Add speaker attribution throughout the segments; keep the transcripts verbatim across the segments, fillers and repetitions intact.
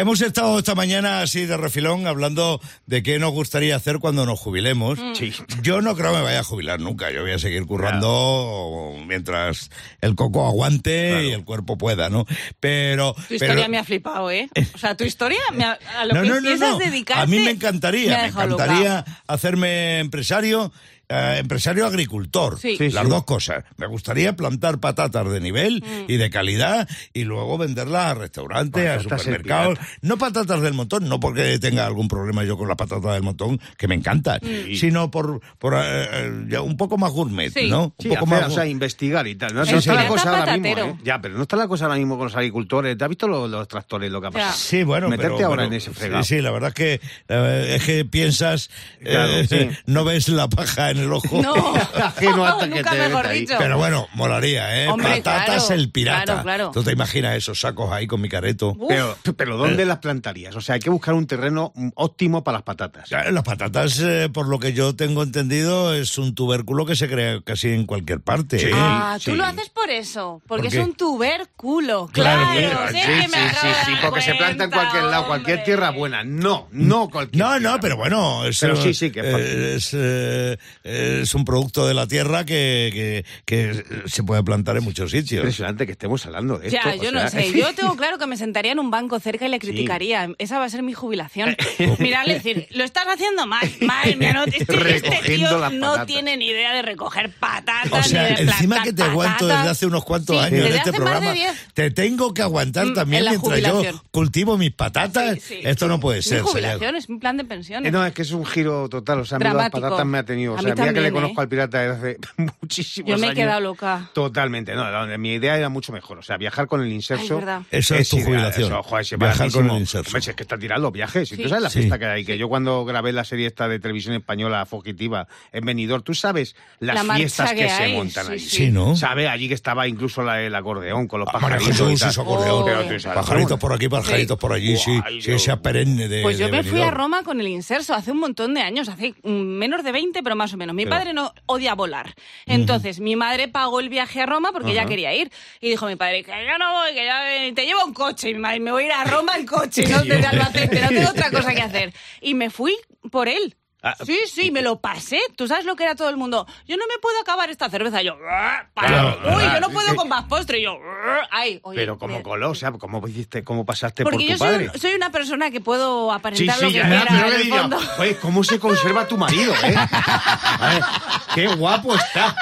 Speaker 1: Hemos estado esta mañana así de refilón hablando de qué nos gustaría hacer cuando nos jubilemos.
Speaker 2: Mm. Sí.
Speaker 1: Yo no creo que me vaya a jubilar nunca. Yo voy a seguir currando claro. mientras el coco aguante claro. y el cuerpo pueda, ¿no? Pero...
Speaker 3: Tu historia
Speaker 1: pero...
Speaker 3: me ha flipado, ¿eh? O sea, tu historia me ha... a lo
Speaker 1: no,
Speaker 3: que
Speaker 1: no, no,
Speaker 3: piensas
Speaker 1: no.
Speaker 3: dedicarte...
Speaker 1: A mí me encantaría, me, me encantaría loca. hacerme empresario... Eh, empresario agricultor,
Speaker 3: sí.
Speaker 1: Sí, las
Speaker 2: sí.
Speaker 1: dos cosas. Me gustaría plantar patatas de nivel mm. y de calidad y luego venderlas a restaurantes, patatas a supermercados. No patatas del montón, no porque tenga algún problema yo con las patatas del montón, que me encantan, mm. sino por, por uh, ya un poco más gourmet,
Speaker 2: sí.
Speaker 1: ¿no? Un
Speaker 2: sí,
Speaker 1: poco
Speaker 2: hacer,
Speaker 1: más
Speaker 2: o sea, investigar y tal. No,
Speaker 3: sí,
Speaker 2: no está
Speaker 3: sí.
Speaker 2: la cosa ahora
Speaker 3: patatero.
Speaker 2: mismo, ¿eh? Ya, pero no está la cosa ahora mismo con los agricultores. ¿Te has visto los, los tractores, lo que ha pasado?
Speaker 1: Sí, bueno,
Speaker 2: Meterte
Speaker 1: pero,
Speaker 2: ahora
Speaker 1: pero,
Speaker 2: en ese fregado.
Speaker 1: Sí, sí, la verdad es que, eh, es que piensas,
Speaker 2: claro,
Speaker 1: eh,
Speaker 2: sí.
Speaker 1: no ves la paja en el ojo.
Speaker 3: No.
Speaker 2: Ajeno hasta que
Speaker 3: Nunca
Speaker 2: te
Speaker 3: mejor
Speaker 2: ahí.
Speaker 3: dicho.
Speaker 1: Pero bueno, molaría, ¿eh?
Speaker 3: Hombre,
Speaker 1: Patatas
Speaker 3: claro,
Speaker 1: el pirata.
Speaker 3: Claro, claro.
Speaker 1: ¿Tú te imaginas esos sacos ahí con mi careto?
Speaker 2: Pero, pero ¿dónde eh. las plantarías? O sea, hay que buscar un terreno óptimo para las patatas.
Speaker 1: Las patatas, eh, por lo que yo tengo entendido, es un tubérculo que se crea casi en cualquier parte.
Speaker 2: Sí,
Speaker 1: ¿eh?
Speaker 3: Ah, tú
Speaker 2: sí.
Speaker 3: lo haces por eso, porque
Speaker 1: ¿Por
Speaker 3: es un tubérculo.
Speaker 1: Claro,
Speaker 3: Claro,
Speaker 1: sí,
Speaker 3: sí,
Speaker 2: sí,
Speaker 3: que
Speaker 2: sí,
Speaker 3: me acabo
Speaker 2: sí,
Speaker 3: de
Speaker 2: sí,
Speaker 3: dar
Speaker 2: porque se planta en
Speaker 3: cuenta,
Speaker 2: cualquier lado, cualquier
Speaker 3: hombre.
Speaker 2: tierra buena. No, no cualquier
Speaker 1: No,
Speaker 2: tierra.
Speaker 1: no, pero bueno, es,
Speaker 2: Pero sí, sí, que es
Speaker 1: eh, es, eh, es un producto de la tierra que, que, que se puede plantar en muchos sitios.
Speaker 2: Impresionante que estemos hablando de esto.
Speaker 3: Ya, yo
Speaker 2: o
Speaker 3: no
Speaker 2: sea,
Speaker 3: sé. Yo tengo claro que me sentaría en un banco cerca y le criticaría. Sí. Esa va a ser mi jubilación. Mirarle y decir, lo estás haciendo mal, mal. Mira, no, este, este tío no tiene ni idea de recoger patatas.
Speaker 1: O sea,
Speaker 3: ni de
Speaker 1: encima que te aguanto
Speaker 3: patatas.
Speaker 1: desde hace unos cuantos
Speaker 3: sí,
Speaker 1: años en este
Speaker 3: hace
Speaker 1: programa,
Speaker 3: más de diez.
Speaker 1: te tengo que aguantar mm, también mientras
Speaker 3: jubilación.
Speaker 1: yo cultivo mis patatas.
Speaker 3: Sí, sí,
Speaker 1: Esto
Speaker 3: sí.
Speaker 1: no puede
Speaker 3: Es
Speaker 1: ser.
Speaker 3: mi jubilación,
Speaker 1: señor.
Speaker 3: es mi plan de pensiones.
Speaker 2: Eh, no, es que es un giro total. O sea, a mí las patatas me ha tenido. O sea, mira
Speaker 3: también,
Speaker 2: que le
Speaker 3: ¿eh?
Speaker 2: conozco al pirata desde hace muchísimos años.
Speaker 3: Yo me he quedado loca.
Speaker 2: Totalmente. No, mi idea era mucho mejor. O sea, viajar con el inserso.
Speaker 3: Ay,
Speaker 1: eso es, es tu ideal, jubilación. Eso,
Speaker 2: joder, si
Speaker 1: viajar con el inserso.
Speaker 2: Hombre, si es que está tirando los viajes. Si
Speaker 3: sí.
Speaker 2: tú sabes la
Speaker 1: sí.
Speaker 2: fiesta que hay, que yo cuando grabé la serie esta de televisión española fugitiva en Benidorm, tú sabes las
Speaker 3: la
Speaker 2: fiestas que,
Speaker 3: que
Speaker 2: se
Speaker 3: hay.
Speaker 2: montan
Speaker 3: sí,
Speaker 2: allí.
Speaker 3: sí.
Speaker 1: Sí, ¿no?
Speaker 2: ¿Sabe? Allí que estaba incluso la, el acordeón con los
Speaker 1: ah,
Speaker 2: pajaritos.
Speaker 1: Jesús,
Speaker 2: y tal.
Speaker 1: eso, acordeón.
Speaker 3: Oh.
Speaker 2: Pero, tú sabes,
Speaker 1: pajaritos por aquí, pajaritos sí. por allí, sí.
Speaker 2: Guay,
Speaker 1: sí, esa perenne de
Speaker 3: Pues yo
Speaker 1: de
Speaker 3: me
Speaker 1: Benidorm.
Speaker 3: fui a Roma con el inserso hace un montón de años, hace menos de veinte, pero más o menos. Mi
Speaker 2: pero...
Speaker 3: padre no odia volar. Entonces, uh-huh. mi madre pagó el viaje a Roma porque uh-huh. ella quería ir. Y dijo mi padre, que yo no voy, que ya te llevo un coche. Y mi madre, me voy a ir a Roma en coche, no desde Albacete, no tengo otra cosa que hacer. Y me fui por él. Ah, sí, sí, me lo pasé. ¿Tú sabes lo que era todo el mundo? Yo no me puedo acabar esta cerveza. Y yo, claro, uy, yo no puedo con más postre. Y yo, ay, oye.
Speaker 2: Pero como coló, o sea, ¿cómo hiciste, cómo pasaste
Speaker 3: Porque
Speaker 2: por tu
Speaker 3: yo soy
Speaker 2: padre?
Speaker 3: Porque yo soy una persona que puedo aparentar
Speaker 2: sí, sí,
Speaker 3: lo que
Speaker 2: ya,
Speaker 3: quiera
Speaker 2: ya,
Speaker 3: en el
Speaker 2: diría,
Speaker 3: fondo.
Speaker 2: Oye, ¿cómo se conserva tu marido, eh? Ver, qué guapo está.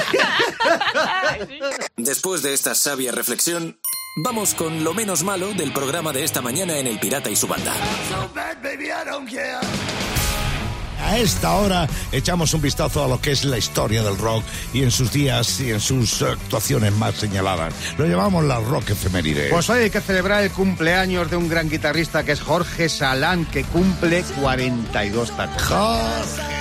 Speaker 4: Después de esta sabia reflexión, vamos con lo menos malo del programa de esta mañana en El Pirata y su Banda.
Speaker 1: A esta hora echamos un vistazo a lo que es la historia del rock y en sus días y en sus actuaciones más señaladas. Lo llamamos la rock efeméride.
Speaker 2: Pues hoy hay que celebrar el cumpleaños de un gran guitarrista que es Jorge Salán, que cumple cuarenta y dos tacos.
Speaker 1: Jorge.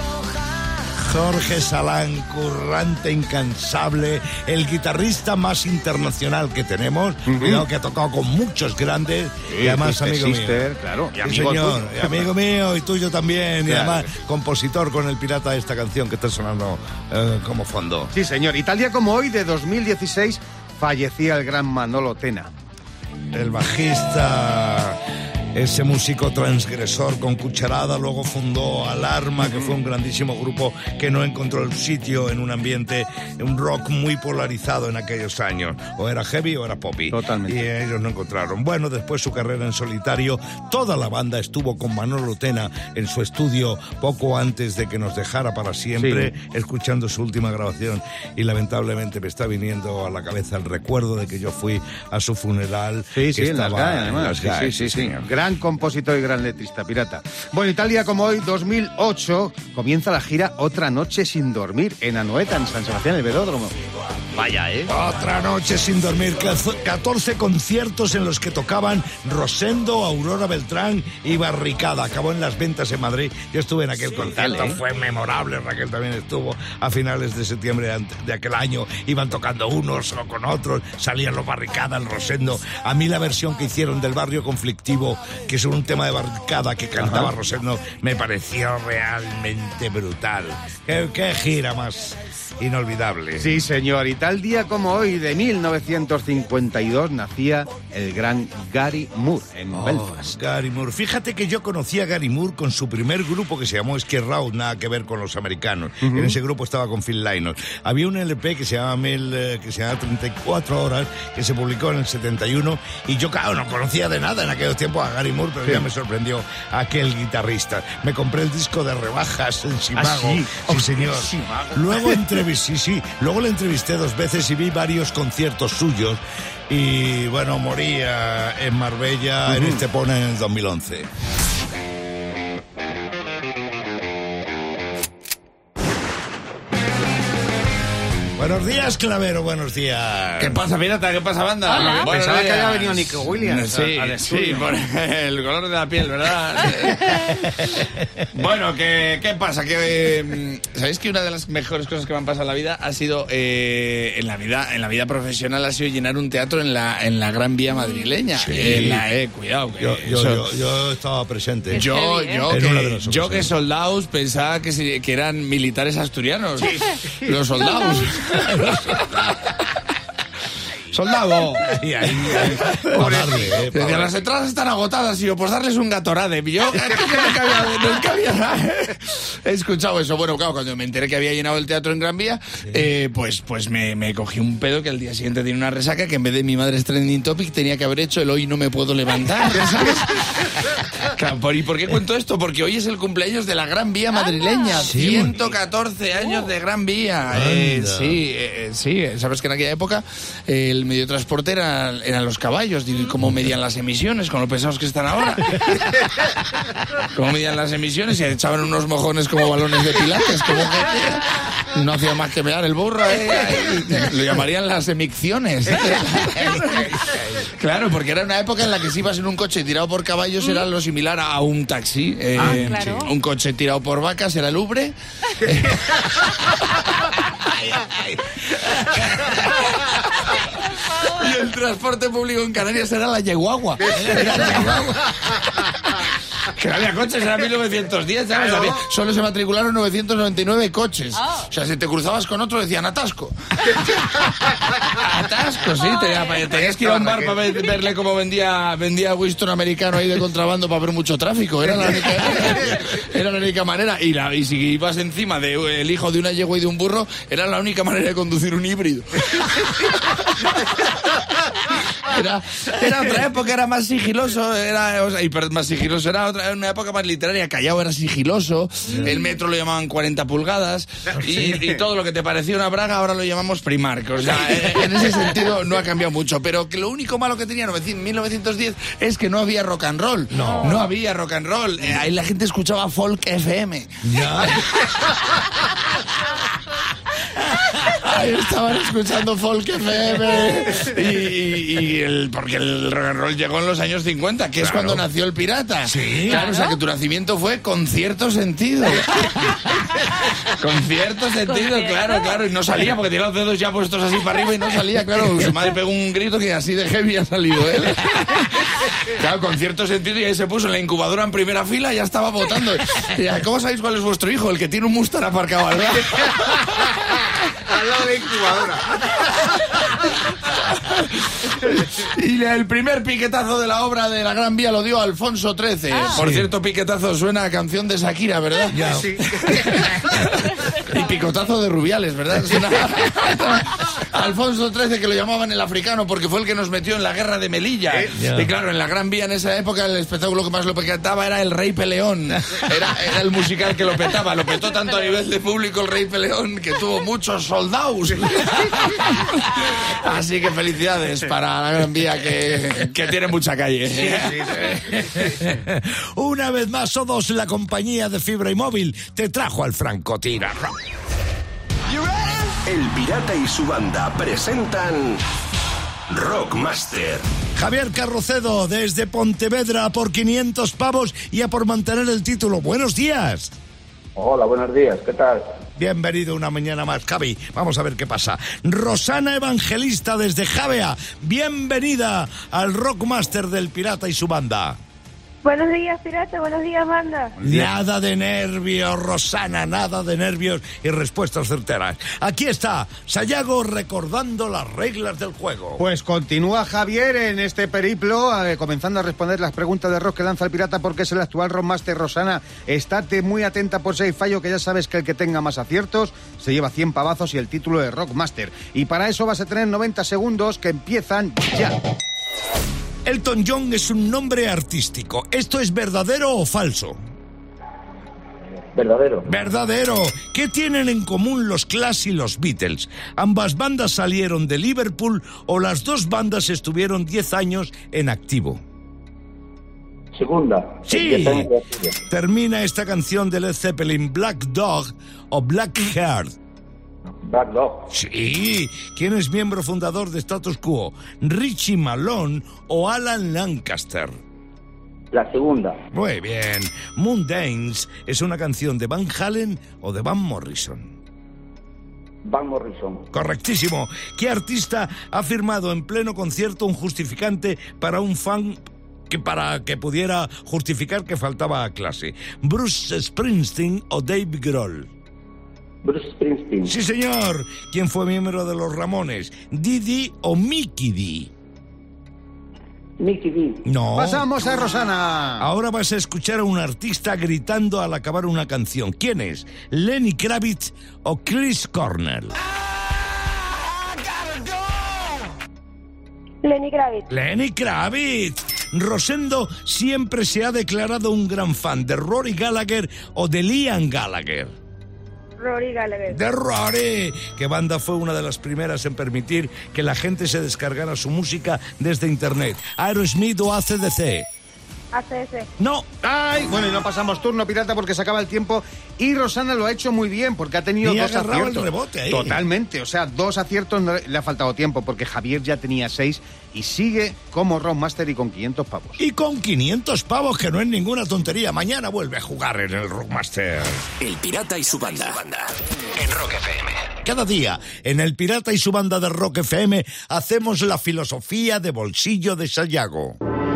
Speaker 1: Jorge Salán, currante, incansable, el guitarrista más internacional que tenemos, uh-huh. cuidado que ha tocado con muchos grandes, sí, y además amigo
Speaker 2: Sister,
Speaker 1: mío.
Speaker 2: Claro, y
Speaker 1: sí,
Speaker 2: amigo
Speaker 1: señor,
Speaker 2: tuyo.
Speaker 1: Y amigo mío y tuyo también, claro. Y además compositor con el pirata de esta canción que está sonando eh, como fondo.
Speaker 2: Sí, señor, y tal día como hoy, de dos mil dieciséis, fallecía el gran Manolo Tena.
Speaker 1: El bajista... Ese músico transgresor con cucharada, luego fundó Alarma, que fue un grandísimo grupo que no encontró el sitio en un ambiente, un rock muy polarizado en aquellos años. O era heavy o era poppy.
Speaker 2: Totalmente.
Speaker 1: Y ellos no encontraron. Bueno, después su carrera en solitario, toda la banda estuvo con Manolo Tena en su estudio poco antes de que nos dejara para siempre, sí. escuchando su última grabación. Y lamentablemente me está viniendo a la cabeza el recuerdo de que yo fui a su funeral.
Speaker 2: Sí,
Speaker 1: que
Speaker 2: sí,
Speaker 1: estaba
Speaker 2: en las G A E, además.
Speaker 1: En las G A E,
Speaker 2: sí, sí, sí,
Speaker 1: sí,
Speaker 2: sí. Gran compositor y gran letrista, pirata. Bueno, y tal día como hoy, dos mil ocho, comienza la gira Otra Noche Sin Dormir en Anoeta, en San Sebastián, el Velódromo. Vaya, ¿eh?
Speaker 1: Otra noche sin dormir. catorce conciertos en los que tocaban Rosendo, Aurora Beltrán y Barricada. Acabó en las ventas en Madrid. Yo estuve en aquel sí, concierto. ¿Eh? Fue memorable. Raquel también estuvo a finales de septiembre de aquel año. Iban tocando unos o con otros. Salían los Barricada, el Rosendo. A mí la versión que hicieron del Barrio Conflictivo, que es un tema de Barricada que cantaba Ajá. Rosendo, me pareció realmente brutal. ¿Qué, qué gira más... inolvidable.
Speaker 2: Sí, señor. Y tal día como hoy, de mil novecientos cincuenta y dos, nacía el gran Gary Moore en
Speaker 1: Oh,
Speaker 2: Belfast.
Speaker 1: Gary Moore. Fíjate que yo conocí a Gary Moore con su primer grupo que se llamó Skid Row, nada que ver con los americanos. Uh-huh. En ese grupo estaba con Phil Lynott. Había un L P que se llama Mil, eh, que se llama treinta y cuatro horas, que se publicó en el setenta y uno, y yo, claro, no conocía de nada en aquellos tiempos a Gary Moore, pero sí. Ya me sorprendió aquel guitarrista. Me compré el disco de rebajas en Simago.
Speaker 2: ¿Ah, sí?
Speaker 1: Sí, oh, señor.
Speaker 2: Simago.
Speaker 1: Luego entrevisté, sí, sí, luego le entrevisté dos veces y vi varios conciertos suyos. Y bueno, moría en Marbella, uh-huh. en Estepona, en el dos mil once. Buenos días, Clavero, buenos días.
Speaker 5: ¿Qué pasa, pirata? ¿Qué pasa, banda?
Speaker 3: Hola.
Speaker 2: Bueno, pensaba que había venido Nico Williams.
Speaker 5: Sí,
Speaker 2: al
Speaker 5: sí, por el color de la piel, ¿verdad? Bueno, ¿qué, ¿qué pasa? Que, eh, ¿sabéis que una de las mejores cosas que me han pasado en la vida ha sido, eh, en la vida en la vida profesional, ha sido llenar un teatro en la en la Gran Vía madrileña?
Speaker 1: Sí.
Speaker 5: En la, eh, cuidado. Que
Speaker 1: Yo, yo,
Speaker 5: eso,
Speaker 1: yo, yo estaba presente.
Speaker 5: Yo,
Speaker 3: heavy, ¿eh?
Speaker 5: yo,
Speaker 1: En una de las
Speaker 5: que, yo
Speaker 1: ocasiones.
Speaker 5: que soldados pensaba que, se- que eran militares asturianos. Los soldados. Soldado.
Speaker 1: Ahí, ahí, ahí. Para darle, eh, para
Speaker 5: Decía, las
Speaker 1: darle.
Speaker 5: entradas están agotadas y yo, pues darles un Gatorade. Y yo, nunca había, nunca había he escuchado eso. Bueno, claro, cuando me enteré que había llenado el teatro en Gran Vía, sí. eh, pues, pues me, me cogí un pedo que al día siguiente tenía una resaca que en vez de mi madre es trending topic tenía que haber hecho el hoy no me puedo levantar, ¿sabes? Claro, ¿y por qué cuento esto? Porque hoy es el cumpleaños de la Gran Vía madrileña.
Speaker 1: Sí,
Speaker 5: ciento catorce años de Gran Vía. Eh, sí, eh, sí. Sabes que en aquella época eh, el medio de transporte era, eran los caballos. ¿Y cómo medían las emisiones? Con lo pesados que están ahora. ¿Cómo medían las emisiones? Y echaban unos mojones como balones de pilates. Como que no hacía más que mear el burro. Eh. Lo llamarían las emicciones. Claro, porque era una época en la que si ibas en un coche tirado por caballos era lo similar a un taxi. Eh,
Speaker 3: Ah, claro.
Speaker 5: Un coche tirado por vacas era el Ubre. Y el transporte público en Canarias era la yeguagua. Era la yeguagua. Que no había coches, era mil novecientos diez, ¿sabes? Había- solo se matricularon novecientos noventa y nueve coches.
Speaker 3: Oh.
Speaker 5: O sea, si te cruzabas con otro decían atasco. Atasco, sí. Te, tenías que ir a un bar para ver- verle cómo vendía, vendía Winston americano ahí de contrabando para ver mucho tráfico. Era la única, era la única manera. Y, la, y si ibas encima del hijo de una yegua y de un burro, era la única manera de conducir un híbrido. Era, era otra época, era más sigiloso, era, o sea, y, perdón, más sigiloso, era otra, una época más literaria. Callao era sigiloso, el metro lo llamaban cuarenta pulgadas, y, y todo lo que te parecía una braga ahora lo llamamos Primark. O sea, en, en ese sentido no ha cambiado mucho, pero que lo único malo que tenía mil novecientos diez es que no había rock and roll.
Speaker 1: No.
Speaker 5: No había rock and roll. Eh, ahí la gente escuchaba folk F M.
Speaker 1: Ya.
Speaker 5: Ahí estaban escuchando folk F M y, y, y el, porque el rock and roll llegó en los años cincuenta, que es
Speaker 1: Claro.
Speaker 5: cuando nació el pirata.
Speaker 1: Sí.
Speaker 5: Claro, o sea que tu nacimiento fue con cierto sentido. Con cierto sentido,
Speaker 3: cierto.
Speaker 5: claro, claro. Y no salía porque tenía los dedos ya puestos así para arriba y no salía, claro. Su madre pegó un grito que así de heavy ha salido él. Claro, con cierto sentido, y ahí se puso en la incubadora en primera fila y ya estaba votando. Y ya, ¿cómo sabéis cuál es vuestro hijo? El que tiene un Mustang aparcado al lado.
Speaker 2: Al lado de incubadora.
Speaker 5: Y el primer piquetazo de la obra de la Gran Vía lo dio Alfonso trece.
Speaker 3: Ah.
Speaker 5: Por
Speaker 1: Sí.
Speaker 5: cierto, piquetazo suena a canción de Shakira, ¿verdad?
Speaker 1: Ya.
Speaker 2: Sí.
Speaker 5: Y picotazo de Rubiales, ¿verdad? Suena... Alfonso trece, que lo llamaban el africano porque fue el que nos metió en la guerra de Melilla.
Speaker 1: Ya.
Speaker 5: Y claro, en la Gran Vía en esa época el espectáculo que más lo petaba era el Rey Peleón. Era, era el musical que lo petaba. Lo petó tanto a nivel de público el Rey Peleón que tuvo muchos soldados. Así que felicidades para la Gran Vía que, que tiene mucha calle.
Speaker 1: Una vez más, O dos, la compañía de fibra y móvil, te trajo al Francotira Rock.
Speaker 6: El Pirata y su banda presentan Rockmaster.
Speaker 1: Javier Carrocedo, desde Pontevedra, por quinientos pavos y a por mantener el título. Buenos días.
Speaker 7: Hola, buenos días, ¿qué tal?
Speaker 1: Bienvenido una mañana más, Javi. Vamos a ver qué pasa. Rosana Evangelista, desde Javea. Bienvenida al Rockmaster del Pirata y su banda.
Speaker 8: Buenos días, pirata. Buenos días, banda.
Speaker 1: Nada de nervios, Rosana, nada de nervios y respuestas certeras. Aquí está Sayago recordando las reglas del juego.
Speaker 2: Pues continúa Javier en este periplo, eh, comenzando a responder las preguntas de rock que lanza el pirata, porque es el actual Rockmaster. Rosana, estate muy atenta por si hay fallo, que ya sabes que el que tenga más aciertos se lleva cien pavazos y el título de Rockmaster. Y para eso vas a tener noventa segundos que empiezan ya.
Speaker 1: Elton John es un nombre artístico. ¿Esto es verdadero o falso?
Speaker 7: Verdadero.
Speaker 1: Verdadero. ¿Qué tienen en común los Clash y los Beatles? ¿Ambas bandas salieron de Liverpool o las dos bandas estuvieron diez años en activo?
Speaker 7: Segunda.
Speaker 1: Sí. Termina esta canción de Led Zeppelin, Black Dog o Black Heart.
Speaker 7: Black Dog.
Speaker 1: Sí. ¿Quién es miembro fundador de Status Quo? ¿Richie Malone o Alan Lancaster?
Speaker 7: La segunda.
Speaker 1: Muy bien. Moondanes es una canción de Van Halen o de Van Morrison.
Speaker 7: Van Morrison.
Speaker 1: Correctísimo. ¿Qué artista ha firmado en pleno concierto un justificante para un fan que para que pudiera justificar que faltaba a clase? ¿Bruce Springsteen o Dave Grohl?
Speaker 7: Bruce Springsteen.
Speaker 1: Sí, señor. ¿Quién fue miembro de los Ramones? ¿Didi o Mickey D?
Speaker 7: Mickey D.
Speaker 1: No.
Speaker 2: Pasamos a Rosana.
Speaker 1: Ahora vas a escuchar a un artista gritando al acabar una canción. ¿Quién es? ¿Lenny Kravitz o Chris Cornell?
Speaker 8: Lenny Kravitz.
Speaker 1: Lenny Kravitz. Rosendo siempre se ha declarado un gran fan de Rory Gallagher o de Liam Gallagher.
Speaker 8: Rory Gallagher.
Speaker 1: De Rory. ¿Qué banda fue una de las primeras en permitir que la gente se descargara su música desde internet? ¿Aerosmith o A C D C?
Speaker 8: A C D C.
Speaker 1: No.
Speaker 2: Ay, bueno, y no pasamos turno, pirata, porque se acaba el tiempo. Y Rosana lo ha hecho muy bien, porque ha tenido
Speaker 1: Y ha
Speaker 2: dos
Speaker 1: agarrado
Speaker 2: aciertos.
Speaker 1: el rebote ahí.
Speaker 2: Totalmente, o sea, dos aciertos, no le ha faltado tiempo, porque Javier ya tenía seis y sigue como Rockmaster y con quinientos pavos.
Speaker 1: Y con quinientos pavos, que no es ninguna tontería. Mañana vuelve a jugar en el Rockmaster.
Speaker 4: El Pirata y su banda. En Rock F M.
Speaker 1: Cada día, en El Pirata y su banda de Rock F M, hacemos la filosofía de bolsillo de Sayago.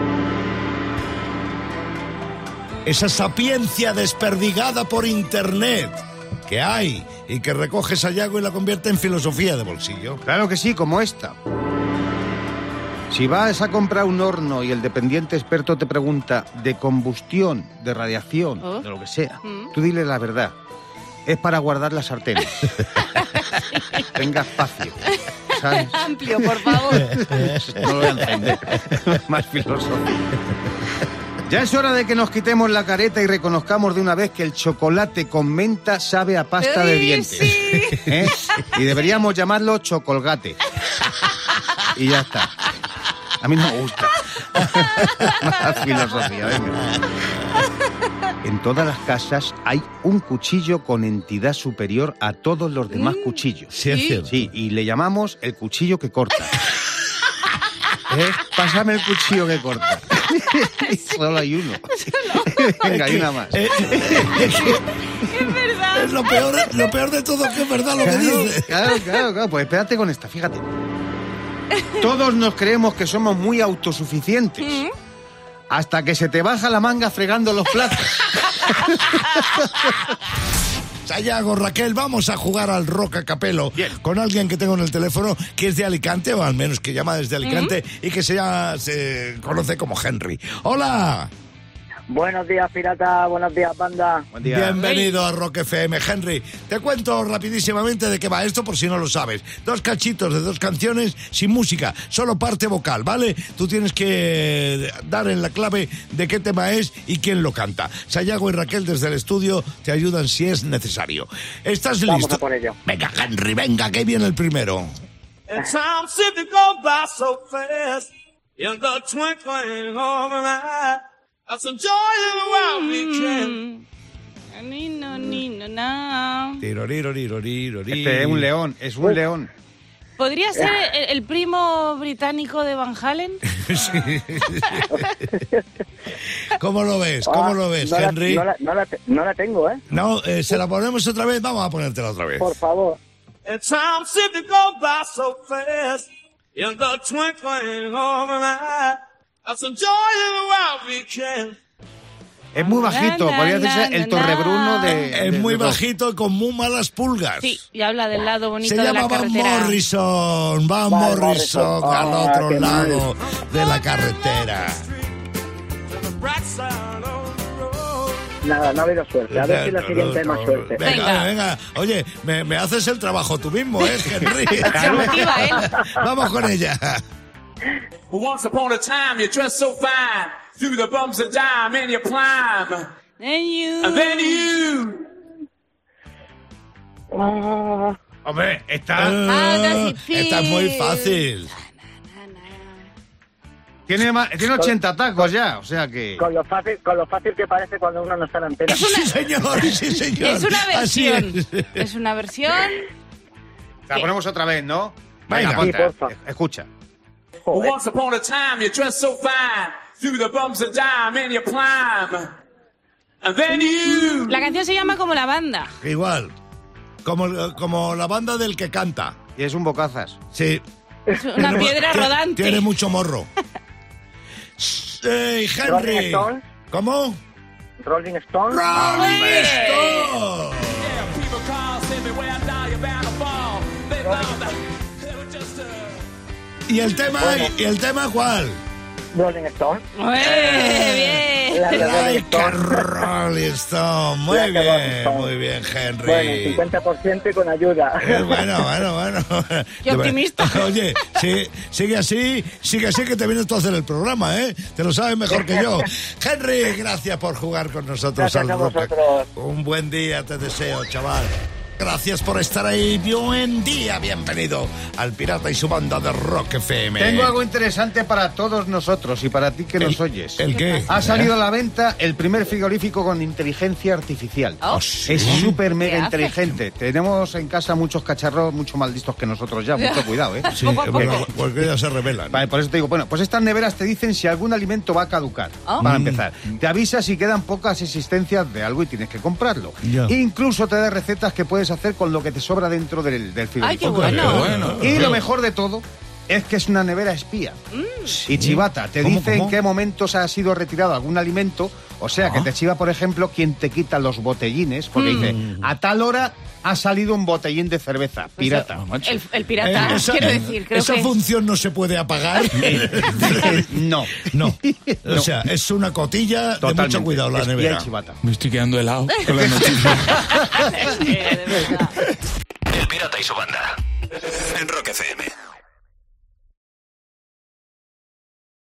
Speaker 1: Esa sapiencia desperdigada por internet que hay y que recoge Sayago y la convierte en filosofía de bolsillo.
Speaker 2: Claro que sí, como esta. Si vas a comprar un horno y el dependiente experto te pregunta de combustión, de radiación,
Speaker 3: ¿Oh?
Speaker 2: de lo que sea,
Speaker 3: ¿Mm?
Speaker 2: tú dile la verdad. Es para guardar las sartenes. Tenga espacio. ¿Sabes?
Speaker 3: Amplio, por favor.
Speaker 2: No lo voy a entender. Más filosofía. Ya es hora de que nos quitemos la careta y reconozcamos de una vez que el chocolate con menta sabe a pasta de
Speaker 3: Ay,
Speaker 2: dientes.
Speaker 3: sí.
Speaker 2: ¿Eh? Y deberíamos llamarlo chocolgate. Y ya está. A mí no me gusta. Más filosofía, venga. En todas las casas hay un cuchillo con entidad superior a todos los demás
Speaker 3: Mm,
Speaker 2: cuchillos.
Speaker 1: Sí, es cierto.
Speaker 2: Sí, y le llamamos el cuchillo que corta. ¿Eh? Pásame el cuchillo que corta. Solo hay uno. Venga, hay una más.
Speaker 1: Eh,
Speaker 3: Es verdad.
Speaker 1: es lo peor, lo peor de todo, que es verdad lo que
Speaker 2: Claro,
Speaker 1: dice.
Speaker 2: claro, claro, claro. Pues espérate con esta, fíjate. Todos nos creemos que somos muy autosuficientes.
Speaker 3: ¿Mm?
Speaker 2: Hasta que se te baja la manga fregando los platos.
Speaker 1: Sayago, Raquel, vamos a jugar al Rock a Capelo.
Speaker 2: Bien.
Speaker 1: Con alguien que tengo en el teléfono que es de Alicante, o al menos que llama desde Alicante, y que se, llama, se conoce como Henry. ¡Hola!
Speaker 9: Buenos días, pirata. Buenos días, banda.
Speaker 2: Buen día.
Speaker 1: Bienvenido a Rock F M, Henry. Te cuento rapidísimamente de qué va esto, por si no lo sabes. Dos cachitos de dos canciones sin música, solo parte vocal, ¿vale? Tú tienes que dar en la clave de qué tema es y quién lo canta. Sayago y Raquel desde el estudio te ayudan si es necesario. ¿Estás
Speaker 9: Vamos
Speaker 1: listo?
Speaker 9: a por ello.
Speaker 1: Venga, Henry, venga, que viene el primero.
Speaker 10: And time seemed to go by so fast in the twinkling of an eye. That's some joy in the world we can.
Speaker 3: Ni, no, ni, no, no.
Speaker 1: Tirorirorirorirorir.
Speaker 2: Este es un león, es un león.
Speaker 3: ¿Podría ser el, el primo británico de Van Halen?
Speaker 1: ¿Cómo lo ves? ¿Cómo
Speaker 9: Ah,
Speaker 1: lo ves,
Speaker 9: no la-
Speaker 1: Henry?
Speaker 9: no, la, no, la, te- no la tengo, ¿eh?
Speaker 1: No, eh, ¿se la ponemos otra vez? Vamos a ponértela otra vez.
Speaker 9: Por favor.
Speaker 10: And time seemed to go by so fast in the twinkling of an eye. That's some joy in the world we can.
Speaker 2: Es muy bajito, podría decirse el Torrebruno de...
Speaker 1: Es
Speaker 2: de-
Speaker 1: muy
Speaker 2: de-
Speaker 1: bajito y con muy malas pulgas.
Speaker 3: Sí, y habla del lado bonito
Speaker 1: Se
Speaker 3: de la
Speaker 1: llama Van
Speaker 3: carretera.
Speaker 1: Morrison, Van
Speaker 9: Van
Speaker 1: Morrison,
Speaker 9: Morrison.
Speaker 1: al
Speaker 9: Ah,
Speaker 1: otro
Speaker 9: qué mal.
Speaker 1: lado de la carretera.
Speaker 9: Nada, no ha habido suerte. A ver si la siguiente hay más suerte.
Speaker 1: Venga,
Speaker 3: Venga.
Speaker 1: venga. Oye, me, me haces el trabajo tú mismo, ¿eh, Henry?
Speaker 3: Se motiva él.
Speaker 1: Vamos con ella.
Speaker 10: Once upon a time, you dressed so fine. Through the bumps of dime and you climb.
Speaker 3: And you...
Speaker 10: And then you...
Speaker 9: Ah,
Speaker 2: Hombre, está...
Speaker 3: Ah, does it feel?
Speaker 1: Esta es muy fácil.
Speaker 2: Tiene, ma- tiene ochenta tacos ya, o sea que...
Speaker 9: con lo fácil, con lo fácil que parece cuando uno no está en antena.
Speaker 1: Sí, señor, sí, señor.
Speaker 3: Es una
Speaker 1: Así
Speaker 3: versión.
Speaker 1: es.
Speaker 3: Es una versión...
Speaker 2: La ponemos otra vez, ¿no?
Speaker 1: Venga.
Speaker 2: Venga, ponte.
Speaker 9: Sí, porfa.
Speaker 2: Escucha.
Speaker 9: Joder.
Speaker 10: Once upon a time, you dressed so fine. Through the bumps of dime and you climb. And then you...
Speaker 3: La canción se llama como la banda.
Speaker 1: Igual. Como, como la banda del que canta.
Speaker 2: Y es un bocazas.
Speaker 1: Sí.
Speaker 3: Es una
Speaker 1: Tiene-
Speaker 3: piedra
Speaker 1: tiene-
Speaker 3: rodante.
Speaker 1: Tiene mucho morro. Hey,
Speaker 9: Rolling
Speaker 1: Henry.
Speaker 9: Stone.
Speaker 1: ¿Cómo?
Speaker 9: Rolling Stone.
Speaker 1: Rolling Stone.
Speaker 10: People call, say me where I die, you're bound to fall. They thought that they were just a...
Speaker 1: ¿Y el tema? ¿Y el tema cuál?
Speaker 9: Rolling Stone.
Speaker 3: ¡Eh, bien!
Speaker 9: La de Rolling
Speaker 1: Ay, que
Speaker 9: Stone.
Speaker 1: Rolling Stone. Muy
Speaker 9: La que Rolling
Speaker 1: bien,
Speaker 9: Stone.
Speaker 1: muy bien, Henry.
Speaker 9: Bueno, cincuenta por ciento y con ayuda.
Speaker 1: Eh, bueno, bueno, bueno.
Speaker 3: Qué optimista.
Speaker 1: Oye, sí, sigue así, sigue así que te vienes tú a hacer el programa, ¿eh? Te lo sabes mejor que yo. Henry, gracias por jugar con nosotros
Speaker 9: Gracias
Speaker 1: al
Speaker 9: a
Speaker 1: Rock.
Speaker 9: vosotros.
Speaker 1: Un buen día te deseo, chaval. Gracias por estar ahí. Buen día, bienvenido al Pirata y su banda de Rock F M.
Speaker 2: Tengo algo interesante para todos nosotros y para ti que nos oyes.
Speaker 1: ¿El qué?
Speaker 2: Ha salido a la venta el primer frigorífico con inteligencia artificial.
Speaker 3: Oh.
Speaker 2: Es súper mega
Speaker 3: ¿Qué hace?
Speaker 2: inteligente. Tenemos en casa muchos cacharros mucho más listos que nosotros ya. Mucho cuidado, ¿eh?
Speaker 1: Sí,
Speaker 3: Poco a
Speaker 1: porque,
Speaker 3: poco.
Speaker 1: porque ya se revelan.
Speaker 2: Vale, por eso te digo, bueno, pues estas neveras te dicen si algún alimento va a caducar,
Speaker 3: Oh.
Speaker 2: para empezar. Te avisa si quedan pocas existencias de algo y tienes que comprarlo.
Speaker 1: Ya.
Speaker 2: Incluso te da recetas que puedes hacer con lo que te sobra dentro del, del
Speaker 3: ¡Ay, qué
Speaker 2: frigorífico.
Speaker 3: bueno!
Speaker 1: bueno.
Speaker 2: Y lo mejor de todo es que es una nevera espía. Y chivata, te
Speaker 1: ¿Cómo,
Speaker 2: dice
Speaker 1: cómo?
Speaker 2: en qué momentos ha sido retirado algún alimento. O sea, que
Speaker 1: Ah.
Speaker 2: te chiva, por ejemplo, quien te quita los botellines. Porque dice, a tal hora ha salido un botellín de cerveza, pirata.
Speaker 3: El, el pirata,
Speaker 1: Eh, esa
Speaker 3: quiero decir, creo
Speaker 1: esa
Speaker 3: que...
Speaker 1: función no se puede apagar.
Speaker 2: no.
Speaker 1: No. O sea, es una cotilla de
Speaker 2: Totalmente.
Speaker 1: mucho cuidado la
Speaker 2: Espía y
Speaker 1: nevera.
Speaker 2: chivata.
Speaker 5: Me estoy quedando helado con las noticias.
Speaker 3: Eh, de verdad.
Speaker 4: El Pirata y su banda. En Rock F M.